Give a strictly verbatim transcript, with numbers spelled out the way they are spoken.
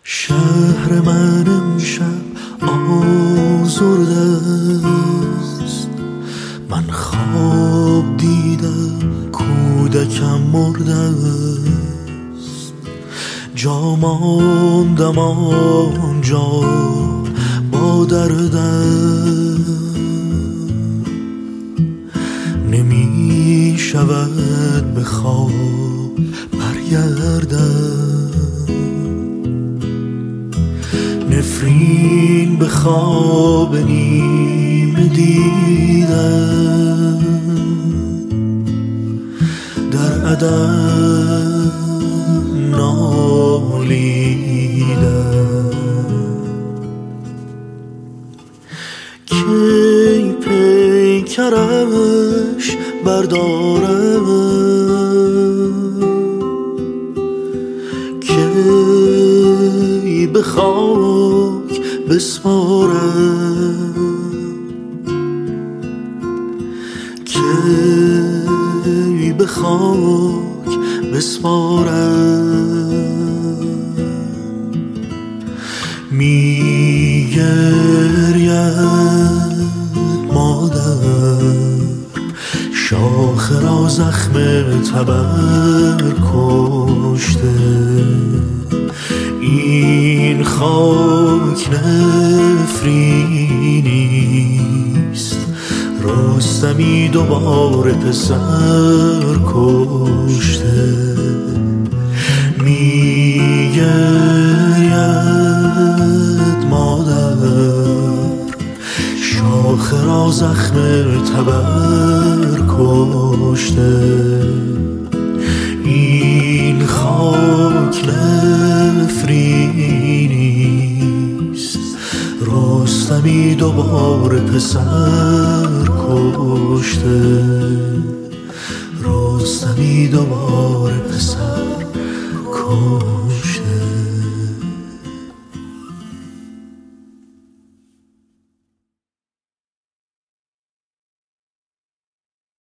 شهر من امشب آزرده است، من خواب دیدم کودکم مرده است. جا ماندم آنجا با دردم، نمی شود به خواب برگردم. نفرین به خواب نیمه دیدم، در عدم نالیدم. کی پیکرش بردارم، کی به خاک بسپارم، کی به خاک بسپارم. می گرید مادر، شاخه را زخم تبر کشته. این خاک نفرینیست، رستمی دوباره پسر کشته. می گرید مادر، شاخه را زخم تبر کشته. این خاک نفرینیست، رستمی دوباره پسر کشته. رستمی دوباره پسر کشته.